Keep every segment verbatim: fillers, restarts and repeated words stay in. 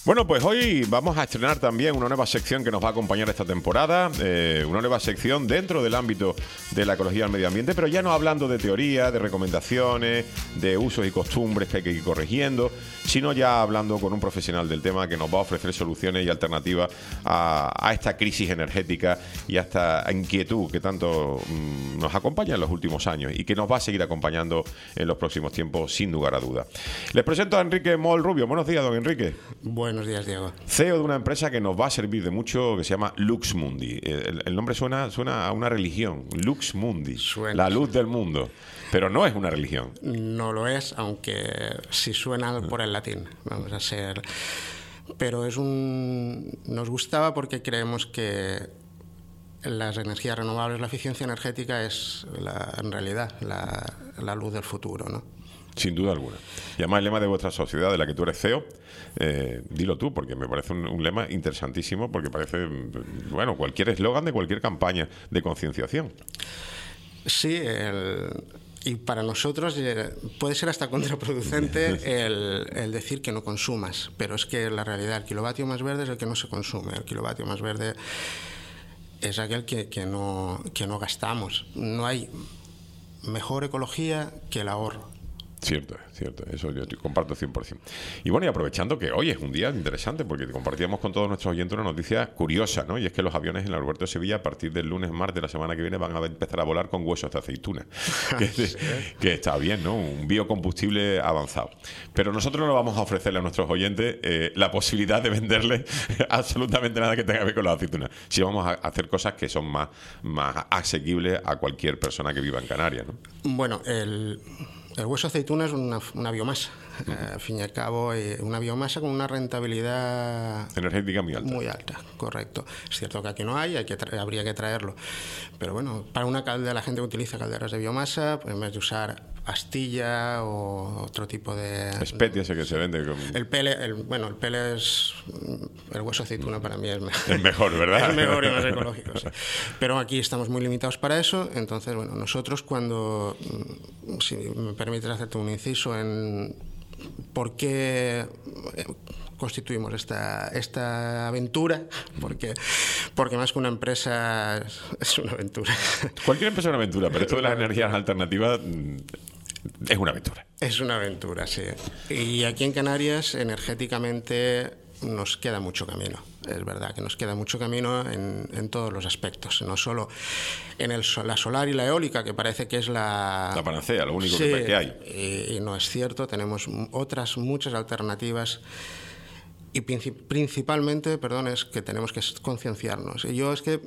Bueno, pues hoy vamos a estrenar también una nueva sección que nos va a acompañar esta temporada, eh, una nueva sección dentro del ámbito de la ecología y el medio ambiente, pero ya no hablando de teoría, de recomendaciones, de usos y costumbres que hay que ir corrigiendo, sino ya hablando con un profesional del tema que nos va a ofrecer soluciones y alternativas a, a esta crisis energética y a esta inquietud que tanto mmm, nos acompaña en los últimos años y que nos va a seguir acompañando en los próximos tiempos, sin lugar a dudas. Les presento a Enrique Moll Rubio. Buenos días, don Enrique. Buenos días, Diego. C E O de una empresa que nos va a servir de mucho, que se llama Lux Mundi. El, el nombre suena, suena a una religión, Lux Mundi, suena. La luz del mundo. Pero no es una religión. No lo es, aunque sí suena por el latín. Vamos a ser... Pero es un... Nos gustaba porque creemos que las energías renovables, la eficiencia energética es la, en realidad la, la luz del futuro, ¿no? Sin duda alguna. Y además el lema de vuestra sociedad, de la que tú eres C E O, eh, dilo tú, porque me parece un, un lema interesantísimo, porque parece, bueno, cualquier eslogan de cualquier campaña de concienciación. Sí, el, y para nosotros eh, puede ser hasta contraproducente el, el decir que no consumas, pero es que la realidad, el kilovatio más verde es el que no se consume, el kilovatio más verde es aquel que, que, no, que no gastamos. No hay mejor ecología que el ahorro. Cierto, cierto, eso yo comparto cien por ciento. Y bueno, y aprovechando que hoy es un día interesante, porque compartíamos con todos nuestros oyentes una noticia curiosa, ¿no? Y es que los aviones en el aeropuerto de Sevilla, a partir del lunes, martes de la semana que viene, van a empezar a volar con huesos de aceituna. que, ¿Sí? que está bien, ¿no? Un biocombustible avanzado. Pero nosotros no vamos a ofrecerle a nuestros oyentes eh, la posibilidad de venderles absolutamente nada que tenga que ver con las aceitunas. Sí vamos a hacer cosas que son más, más asequibles a cualquier persona que viva en Canarias, ¿no? Bueno, el... El hueso de aceituna es una, una biomasa, uh-huh. eh, al fin y al cabo, eh, una biomasa con una rentabilidad energética muy alta. Muy alta, correcto. Es cierto que aquí no hay, hay que tra- habría que traerlo. Pero bueno, para una caldera, la gente que utiliza calderas de biomasa, pues en vez de usar pastilla o otro tipo de... Especia ese que se vende. Con... El pele, el, bueno, el pele es... El hueso de aceituna para mí es mejor. Es mejor, ¿verdad? Es mejor y más ecológico, sí. Pero aquí estamos muy limitados para eso, entonces, bueno, nosotros cuando... Si me permites hacerte un inciso en por qué constituimos esta, esta aventura, porque, porque más que una empresa es, es una aventura. Cualquier empresa es una aventura, pero esto de las energías alternativas es una aventura. Es una aventura, sí. Y aquí en Canarias, energéticamente, nos queda mucho camino. Es verdad que nos queda mucho camino en, en todos los aspectos, no solo en el, la solar y la eólica, que parece que es la... La panacea, lo único sí, que, que hay. Y, y no es cierto, tenemos otras muchas alternativas y principalmente, perdón, es que tenemos que concienciarnos. Y yo es que,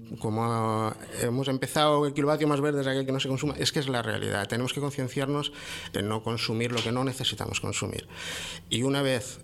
como hemos empezado, el kilovatio más verde es aquel que no se consuma, es que es la realidad. Tenemos que concienciarnos en no consumir lo que no necesitamos consumir. Y una vez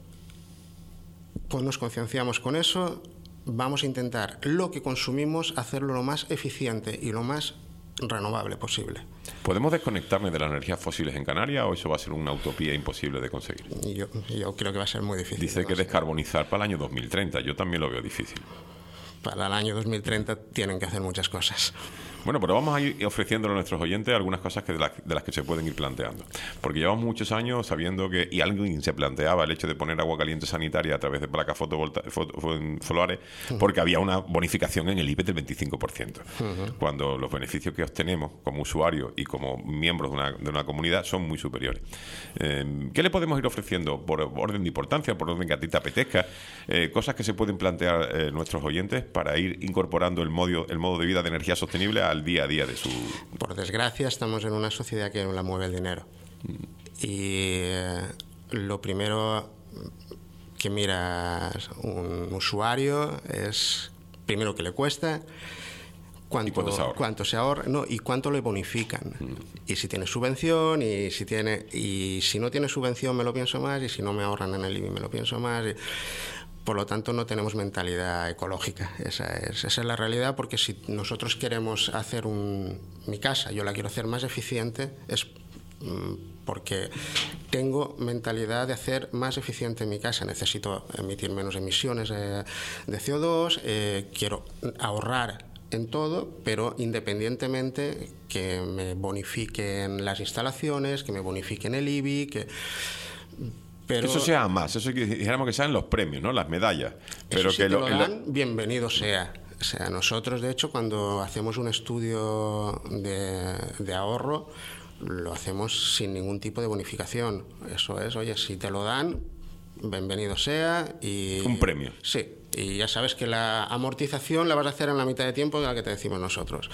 pues nos concienciamos con eso, vamos a intentar lo que consumimos hacerlo lo más eficiente y lo más renovable posible. ¿Podemos desconectarnos de las energías fósiles en Canarias o eso va a ser una utopía imposible de conseguir? Yo, yo creo que va a ser muy difícil. Dice de que descarbonizar para el año dos mil treinta, yo también lo veo difícil. Para el año dos mil treinta tienen que hacer muchas cosas. Bueno, pero vamos a ir ofreciéndole a nuestros oyentes algunas cosas que de, la, de las que se pueden ir planteando. Porque llevamos muchos años sabiendo que, y alguien se planteaba el hecho de poner agua caliente sanitaria a través de placas fotovoltaicas solares, uh-huh. porque había una bonificación en el I B E del veinticinco por ciento. Uh-huh. Cuando los beneficios que obtenemos como usuarios y como miembros de una, de una comunidad son muy superiores. Eh, ¿Qué le podemos ir ofreciendo por orden de importancia, por orden que a ti te apetezca? Eh, cosas que se pueden plantear eh, nuestros oyentes para ir incorporando el modo, el modo de vida de energía sostenible a al día a día de su... Por desgracia estamos en una sociedad que no la mueve el dinero. Mm. Y eh, lo primero que mira un usuario es primero qué le cuesta, cuánto, ¿Y cuánto se ahorra? Cuánto se ahorra, no, y cuánto le bonifican. Mm. Y si tiene subvención, y si tiene y si no tiene subvención me lo pienso más, y si no me ahorran en el I B I me lo pienso más. Y, por lo tanto, no tenemos mentalidad ecológica. Esa es, esa es la realidad, porque si nosotros queremos hacer un, mi casa, yo la quiero hacer más eficiente, es mm, porque tengo mentalidad de hacer más eficiente mi casa. Necesito emitir menos emisiones de, de C O dos, eh, quiero ahorrar en todo, pero independientemente que me bonifiquen las instalaciones, que me bonifiquen el I B I, que... Pero, que eso sea más, eso que dijéramos que sean los premios, ¿no? Las medallas. Pero eso que si lo, te lo dan, lo... bienvenido sea. O sea, nosotros, de hecho, cuando hacemos un estudio de, de ahorro, lo hacemos sin ningún tipo de bonificación. Eso es, oye, si te lo dan, bienvenido sea. Y, un premio. Sí, y ya sabes que la amortización la vas a hacer en la mitad de tiempo de la que te decimos nosotros.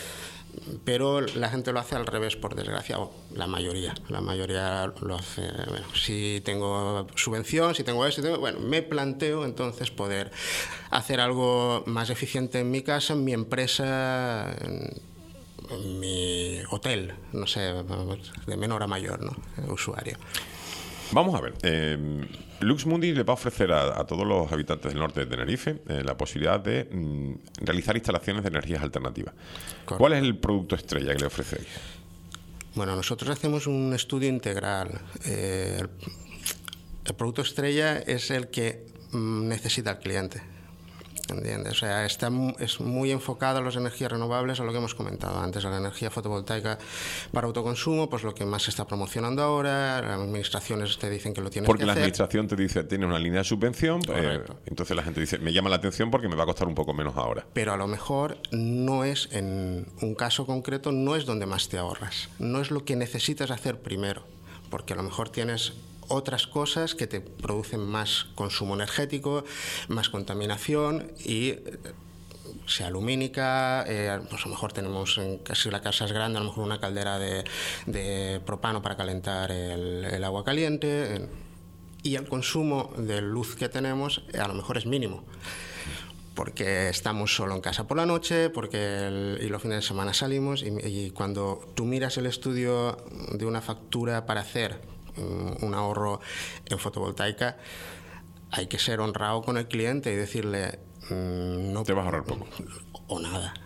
Pero la gente lo hace al revés, por desgracia, o la mayoría. La mayoría lo hace, bueno, si tengo subvención, si tengo esto, si tengo, bueno, me planteo entonces poder hacer algo más eficiente en mi casa, en mi empresa, en, en mi hotel, no sé, de menor a mayor, ¿no? El usuario. Vamos a ver, eh, LuxMundi le va a ofrecer a, a todos los habitantes del norte de Tenerife eh, la posibilidad de mm, realizar instalaciones de energías alternativas. Correcto. ¿Cuál es el producto estrella que le ofrecéis? Bueno, nosotros hacemos un estudio integral. Eh, el, el producto estrella es el que mm, necesita el cliente. ¿Entiendes? O sea, está, es muy enfocado a las energías renovables, a lo que hemos comentado antes, a la energía fotovoltaica para autoconsumo, pues lo que más se está promocionando ahora, las administraciones te dicen que lo tienes porque que hacer. Porque la administración te dice, tienes una línea de subvención, eh, entonces la gente dice, me llama la atención porque me va a costar un poco menos ahora. Pero a lo mejor no es, en un caso concreto, no es donde más te ahorras, no es lo que necesitas hacer primero, porque a lo mejor tienes otras cosas que te producen más consumo energético, más contaminación y sea lumínica, eh, pues a lo mejor tenemos, en casi la casa es grande, a lo mejor una caldera de, de propano para calentar el, el agua caliente eh, y el consumo de luz que tenemos eh, a lo mejor es mínimo. Porque estamos solo en casa por la noche, porque el, y los fines de semana salimos y, y cuando tú miras el estudio de una factura para hacer un ahorro en fotovoltaica, hay que ser honrado con el cliente y decirle mmm, no te vas a ahorrar poco o nada.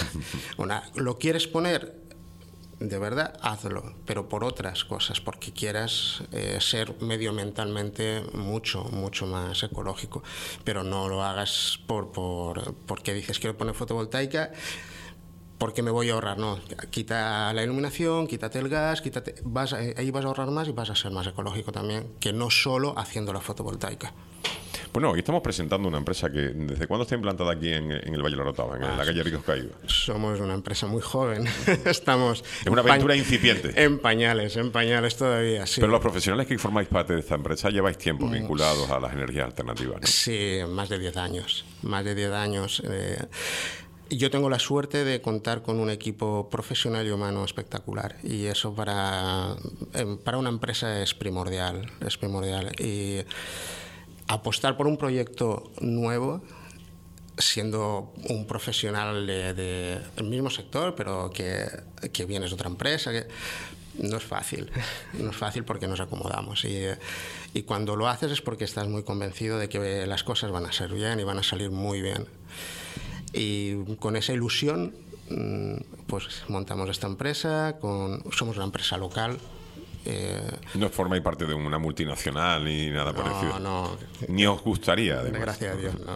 o nada. ¿Lo quieres poner? De verdad, hazlo, pero por otras cosas, porque quieras eh, ser medioambientalmente mucho, mucho más ecológico, pero no lo hagas por, por porque dices quiero poner fotovoltaica porque me voy a ahorrar, no, quita la iluminación, quítate el gas, quítate, vas a, ahí vas a ahorrar más y vas a ser más ecológico también, que no solo haciendo la fotovoltaica. Bueno, hoy estamos presentando una empresa que, ¿desde cuándo está implantada aquí en, en el Valle de la Orotava, en ah, la calle Ricos Caídos? Somos una empresa muy joven, estamos... Es una aventura pa incipiente. En pañales, en pañales todavía, sí. Pero los profesionales que formáis parte de esta empresa lleváis tiempo vinculados a las energías alternativas, ¿no? Sí, más de diez años, más de diez años... Eh, Yo tengo la suerte de contar con un equipo profesional y humano espectacular y eso para, para una empresa es primordial, es primordial. Y apostar por un proyecto nuevo, siendo un profesional del de, de mismo sector, pero que, que vienes de otra empresa, que no es fácil, no es fácil porque nos acomodamos y, y cuando lo haces es porque estás muy convencido de que las cosas van a ser bien y van a salir muy bien. Y con esa ilusión, pues montamos esta empresa, con, somos una empresa local. Eh, no formáis parte de una multinacional ni nada no, parecido. No, ni os gustaría, además. Gracias a Dios, no.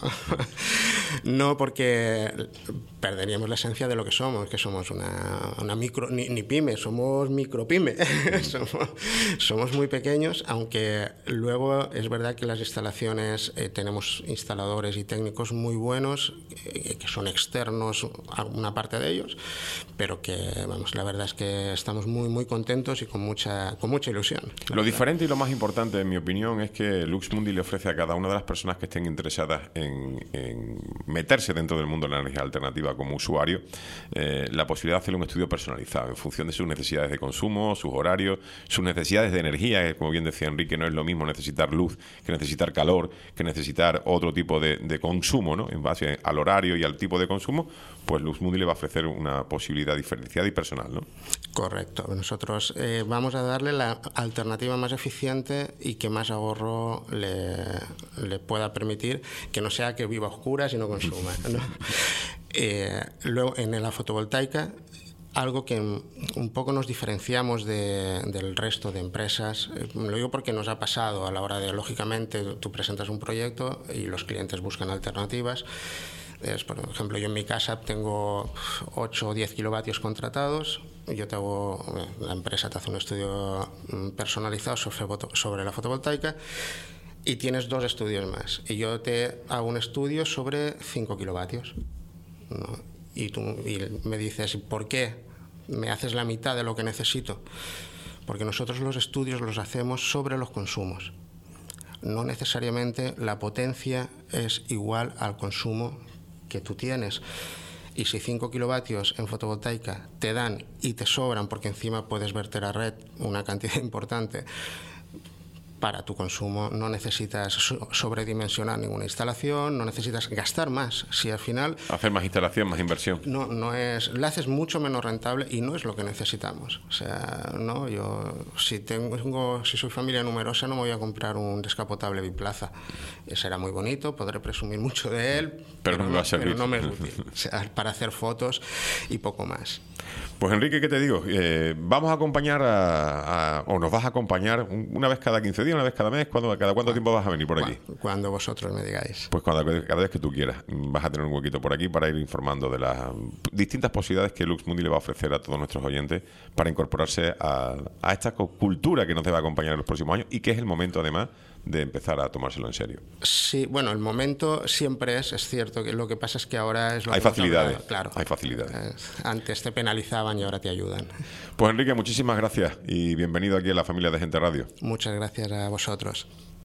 No, porque perderíamos la esencia de lo que somos, que somos una, una micro, ni, ni pyme, somos micropyme. somos, somos muy pequeños, aunque luego es verdad que las instalaciones, eh, tenemos instaladores y técnicos muy buenos, eh, que son externos, una parte de ellos, pero que, vamos, la verdad es que estamos muy, muy contentos y con mucha... con mucha ilusión. Lo diferente y lo más importante, en mi opinión, es que LuxMundi le ofrece a cada una de las personas que estén interesadas en, en meterse dentro del mundo de la energía alternativa como usuario, eh, la posibilidad de hacer un estudio personalizado en función de sus necesidades de consumo, sus horarios, sus necesidades de energía, que, como bien decía Enrique, no es lo mismo necesitar luz que necesitar calor, que necesitar otro tipo de, de consumo, ¿no? En base al horario y al tipo de consumo, pues LuxMundi le va a ofrecer una posibilidad diferenciada y personal, ¿no? Correcto. Nosotros eh, vamos a darle la alternativa más eficiente y que más ahorro le, le pueda permitir, que no sea que viva a oscuras y no consuma, ¿no? eh, luego, en la fotovoltaica, algo que un poco nos diferenciamos de, del resto de empresas, eh, lo digo porque nos ha pasado a la hora de, lógicamente, tú presentas un proyecto y los clientes buscan alternativas. Es, por ejemplo, yo en mi casa tengo ocho o diez kilovatios contratados. Yo te hago, la empresa te hace un estudio personalizado sobre, sobre la fotovoltaica y tienes dos estudios más. Y yo te hago un estudio sobre cinco kilovatios, ¿no? Y tú y me dices, ¿por qué me haces la mitad de lo que necesito? Porque nosotros los estudios los hacemos sobre los consumos. No necesariamente la potencia es igual al consumo que tú tienes. Y si cinco kilovatios en fotovoltaica te dan y te sobran, porque encima puedes verter a red una cantidad importante para tu consumo, no necesitas sobredimensionar ninguna instalación, no necesitas gastar más. Si al final... Hacer más instalación, más inversión. No, no es... La haces mucho menos rentable y no es lo que necesitamos. O sea, no, yo si tengo, si soy familia numerosa no me voy a comprar un descapotable biplaza. Será muy bonito, podré presumir mucho de él, pero, pero no me va a servir. Pero no me es útil. O sea, para hacer fotos y poco más. Pues Enrique, ¿qué te digo? Eh, vamos a acompañar a, a, o nos vas a acompañar una vez cada quince días, una vez cada mes. ¿Cuándo, cada cuánto tiempo vas a venir por aquí? Cuando vosotros me digáis. Pues cuando, cada vez que tú quieras. Vas a tener un huequito por aquí para ir informando de las distintas posibilidades que Lux Mundi le va a ofrecer a todos nuestros oyentes para incorporarse a, a esta cultura que nos debe acompañar en los próximos años y que es el momento, además, de empezar a tomárselo en serio. Sí, bueno, el momento siempre es, es cierto, que lo que pasa es que ahora es lo hay que facilidades, hablado, claro. Hay facilidades. Eh, antes te penalizaban y ahora te ayudan. Pues Enrique, muchísimas gracias y bienvenido aquí a la familia de Gente Radio. Muchas gracias a vosotros.